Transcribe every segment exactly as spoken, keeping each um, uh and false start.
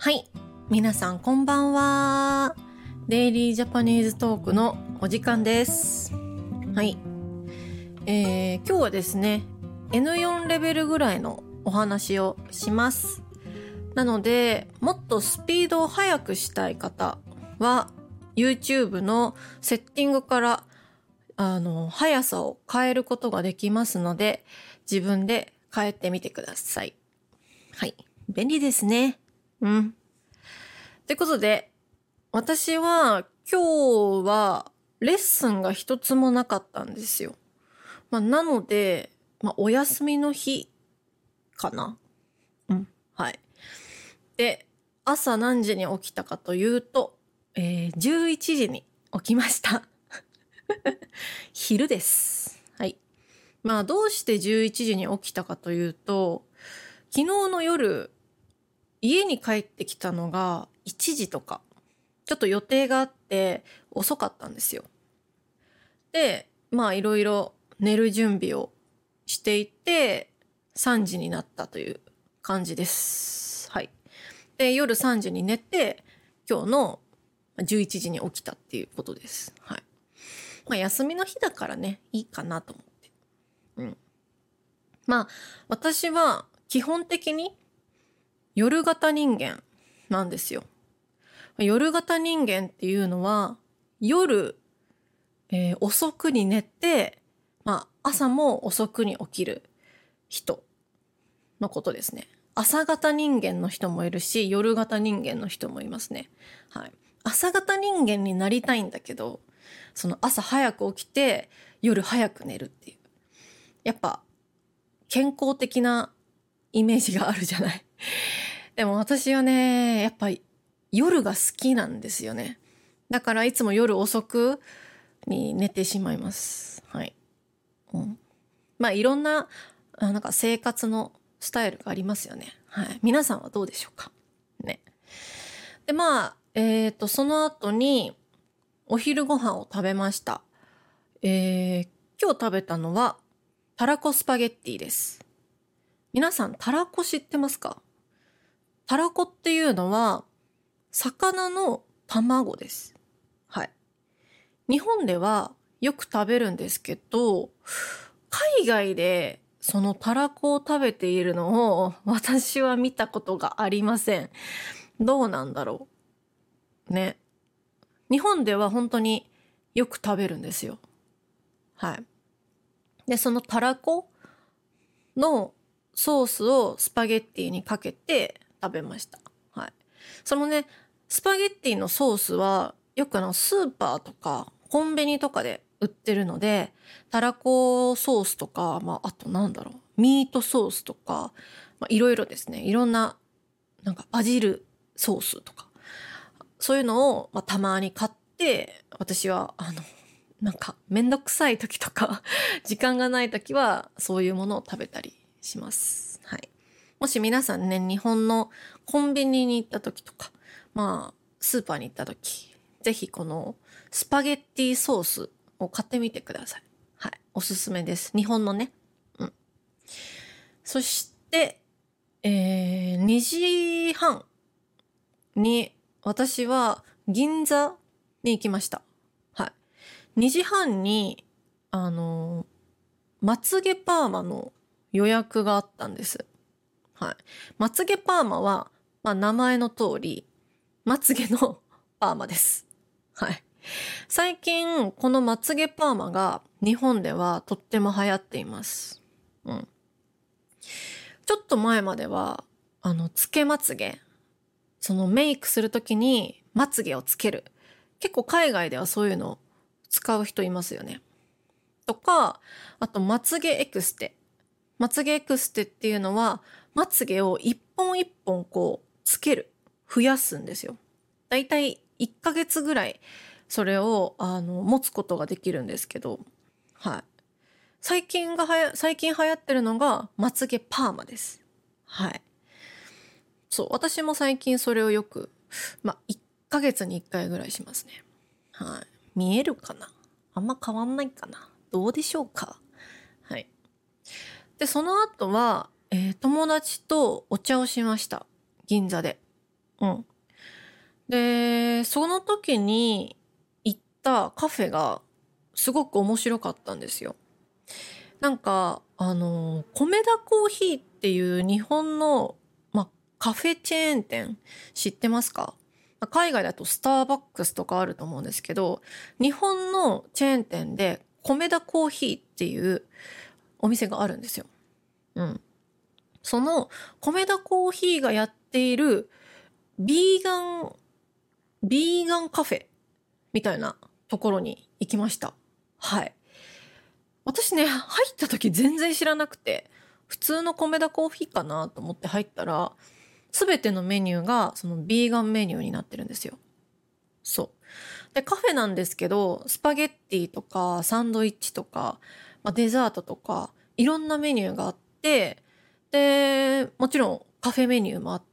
はい、皆さんこんばんは。デイリージャパニーズトークのお時間です。はい、えー、今日はですね エヌフォー レベルぐらいのお話をします。なのでもっとスピードを速くしたい方は YouTube のセッティングからあの速さを変えることができますので、自分で変えてみてください。はい、便利ですね。うん。ということで、私は今日はレッスンが一つもなかったんですよ。まあ、なので、まあ、お休みの日かな。うん。はい。で、朝何時に起きたかというと、えー、じゅういちじに起きました。昼です。はい。まあ、どうしてじゅういちじに起きたかというと、昨日の夜、家に帰ってきたのがいちじとか、ちょっと予定があって遅かったんですよ。で、まあいろいろ寝る準備をしていて、さんじになったという感じです。はい。で、夜さんじに寝て、今日のじゅういちじに起きたっていうことです。はい。まあ休みの日だからね、いいかなと思って。うん。まあ、私は基本的に夜型人間なんですよ。夜型人間っていうのは、夜、えー遅くに寝て、まあ、朝も遅くに起きる人のことですね。朝型人間の人もいるし、夜型人間の人もいますね。はい。朝型人間になりたいんだけど、その朝早く起きて、夜早く寝るっていう。やっぱ、健康的なイメージがあるじゃない。でも私はね、やっぱり夜が好きなんですよね。だからいつも夜遅くに寝てしまいます。はい。うん、まあいろんな、あなんか生活のスタイルがありますよね。はい。皆さんはどうでしょうかね。で、まあ、えっと、その後にお昼ご飯を食べました。えー、今日食べたのはたらこスパゲッティです。皆さんたらこ知ってますか？たらこっていうのは魚の卵です。はい。日本ではよく食べるんですけど、海外でそのたらこを食べているのを私は見たことがありません。どうなんだろう。ね。日本では本当によく食べるんですよ。はい。で、そのたらこのソースをスパゲッティにかけて食べました。はい。そのね、スパゲッティのソースはよくあのスーパーとかコンビニとかで売ってるので、たらこソースとか、まああとなんだろう、ミートソースとか、まあいろいろですね、いろんななんかバジルソースとか、そういうのを、まあ、たまに買って、私はあの、なんかめんどくさい時とか時間がない時はそういうものを食べたりします。はい。もし皆さんね、日本のコンビニに行った時とか、まあ、スーパーに行った時、ぜひこのスパゲッティソースを買ってみてください。はい。おすすめです。日本のね。うん。そして、えー、にじはんに私は銀座に行きました。はい。にじはんに、あの、まつげパーマの予約があったんです。はい。まつげパーマは、まあ、名前の通り、まつげのパーマです。はい。最近、このまつげパーマが日本ではとっても流行っています。うん。ちょっと前までは、あの、つけまつげ。そのメイクするときにまつげをつける。結構海外ではそういうのを使う人いますよね。とか、あとまつげエクステ。まつげエクステっていうのは、まつげを一本一本こうつける。増やすんですよ。だいたいいっかげつぐらいそれをあの持つことができるんですけど、はい。最近がはや、最近流行ってるのがまつげパーマです。はい。そう、私も最近それをよく、まあ、いっかげつにいっかいぐらいしますね。はい。見えるかな？あんま変わんないかな？どうでしょうか？はい。で、その後は、えー友達とお茶をしました。銀座で。 うん。で、その時に行ったカフェがすごく面白かったんですよ。なんか、あの、米田コーヒーっていう日本の、ま、カフェチェーン店知ってますか？海外だとスターバックスとかあると思うんですけど、日本のチェーン店で米田コーヒーっていうお店があるんですよ。うん。その米田コーヒーがやっているビーガン、ビーガンカフェみたいなところに行きました。はい。私ね、入った時全然知らなくて、普通の米田コーヒーかなと思って入ったら、すべてのメニューがそのビーガンメニューになってるんですよ。そう。で、カフェなんですけど、スパゲッティとかサンドイッチとか、まあ、デザートとか、いろんなメニューがあって、で、もちろんカフェメニューもあって、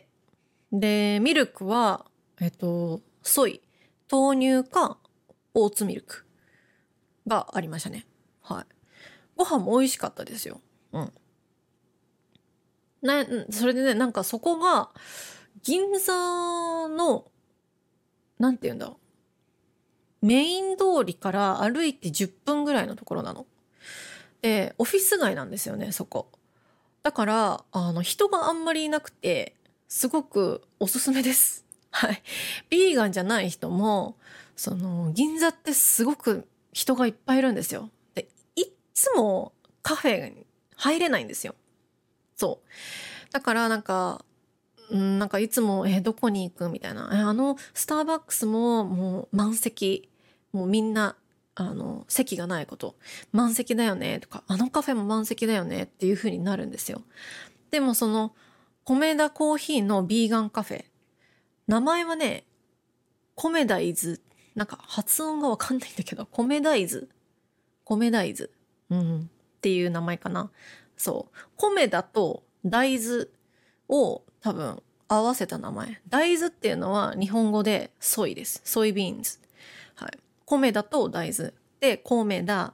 で、ミルクは、えっと、ソイ、豆乳かオーツミルクがありましたね。はい。ご飯も美味しかったですよ。うん。な、それでね、なんかそこが、銀座の、なんて言うんだろう。メイン通りから歩いてじゅっぷんぐらいのところなの。で、オフィス街なんですよね、そこ。だから、あの、人があんまりいなくて、すごくおすすめです。はい。ビーガンじゃない人も、その、銀座ってすごく人がいっぱいいるんですよ。で、いっつもカフェに入れないんですよ。そう。だからなんか、うん、なんかいつも、え、どこに行くみたいな。え、あの、スターバックスももう満席。もうみんな、あの、席がないこと。満席だよねとか、あのカフェも満席だよねっていう風になるんですよ。でもその、米田コーヒーのビーガンカフェ。名前はね、米大豆。なんか発音がわかんないんだけど、米大豆。米大豆。うん。っていう名前かな。そう。米だと大豆を多分合わせた名前。大豆っていうのは日本語でソイです。ソイビーンズ。はい。米だと大豆。で、米だ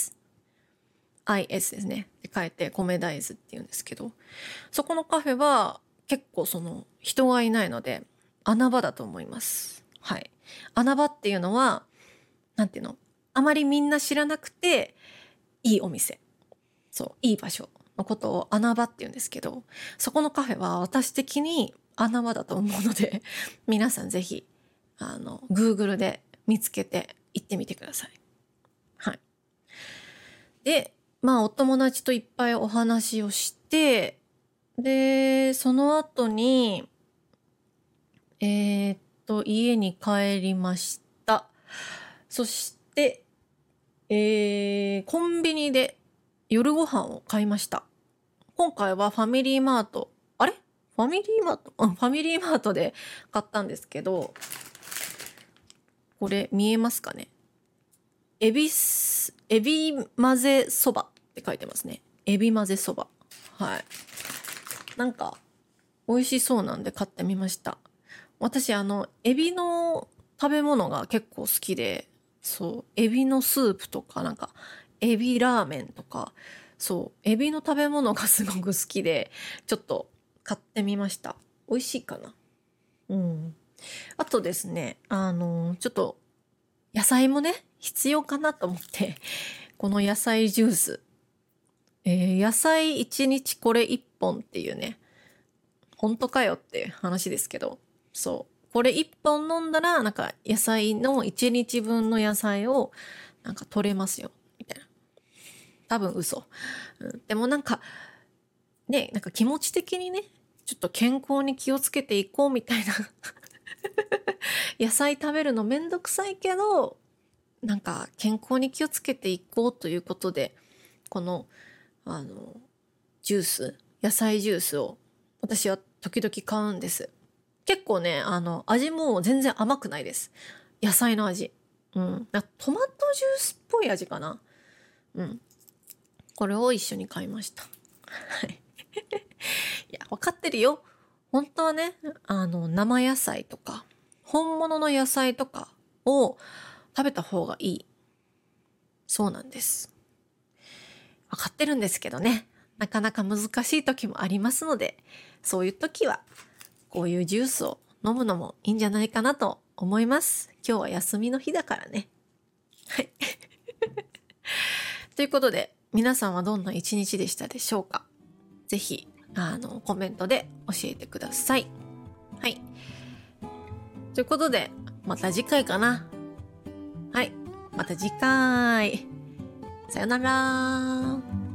is。is ですね。で書いて米大豆って言うんですけど、そこのカフェは結構その人がいないので穴場だと思います。はい。穴場っていうのは、なんていうの、あまりみんな知らなくていいお店。そう、いい場所のことを穴場って言うんですけど、そこのカフェは私的に穴場だと思うので、皆さんぜひ、あの、Google で見つけて行ってみてください。はい。で、まあ、お友達といっぱいお話をして、で、その後に、えーっと、家に帰りました。そして、えー、コンビニで夜ご飯を買いました。今回はファミリーマート。あれファミリーマートうん、ファミリーマートで買ったんですけど、これ見えますかね？エビス、エビ混ぜそばって書いてますね。エビ混ぜそば。はい。なんか、美味しそうなんで買ってみました。私、あの、エビの食べ物が結構好きで、そう、エビのスープとか、なんか、エビラーメンとか、そう、エビの食べ物がすごく好きで、ちょっと買ってみました。美味しいかな。うん。あとですね、あの、ちょっと、野菜もね、必要かなと思って、この野菜ジュース、えー野菜いちにちこれいっぽんっていうね、本当かよって話ですけど、そう。これいっぽん飲んだら、なんか野菜のいちにちぶんの野菜をなんか取れますよ。みたいな。多分嘘。うん、でもなんか、ね、なんか気持ち的にね、ちょっと健康に気をつけていこうみたいな。野菜食べるのめんどくさいけど、なんか健康に気をつけていこうということで、この、あの、ジュース、野菜ジュースを私は時々買うんです。結構ね、あの、味も全然甘くないです。野菜の味。うん。なトマトジュースっぽい味かな。うん。これを一緒に買いました。はい。いや、わかってるよ。本当はね、あの、生野菜とか、本物の野菜とかを食べた方がいい。そうなんです。わかってるんですけどね。なかなか難しい時もありますので、そういう時はこういうジュースを飲むのもいいんじゃないかなと思います。今日は休みの日だからね。はい。ということで、皆さんはどんな一日でしたでしょうか？ぜひ、あの、コメントで教えてください。はい。ということで、また次回かな。はい。また次回。さよなら。